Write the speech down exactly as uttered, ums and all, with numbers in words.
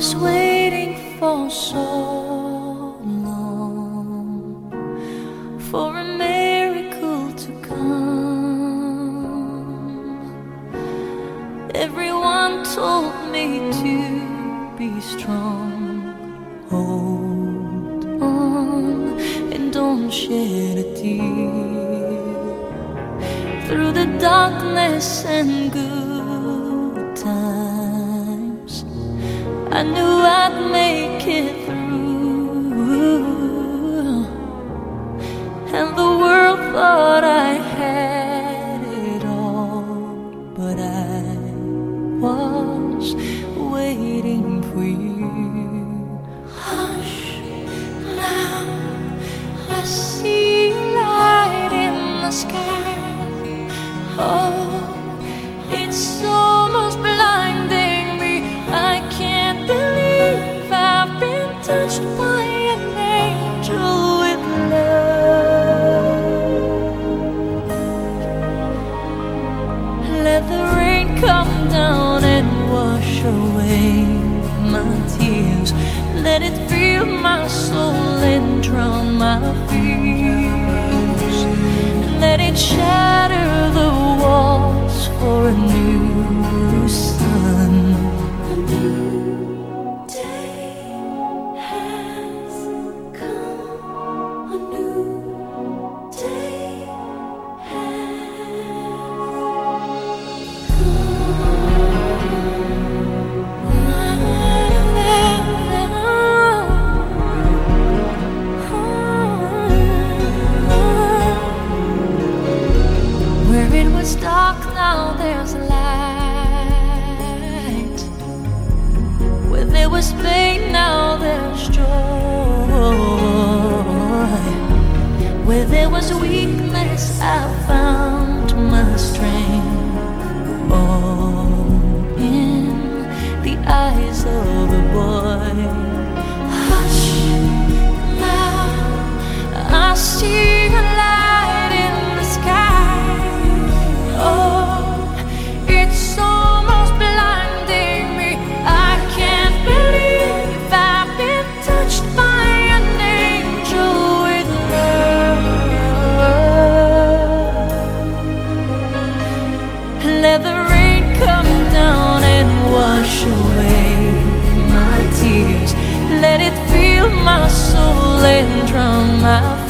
was waiting for so long for a miracle to come. Everyone told me to be strong. Hold on and don't shed a tear. Through the darkness and good times, I knew I'd make it through, and the world thought I had it all, but I was waiting for you. Hush, now I see a light in the sky. Oh, it's almost blinding me. I can't believe I've been touched by an angel with love. Let the rain come down and wash away my tears. Let it fill my soul and drown my fears. Let it shatter the walls for a new sun. A new day has come. A new day has Where it was dark, now there's light. Where there was pain, now there's joy. Where there was weakness, I found my strength. All in the eyes of a boy. Hush, now I see a light in the sky. Oh, it's almost blinding me. I can't believe I've been touched by an angel with love. Let the rain come down and wash away my tears. Let it fill my soul and drown my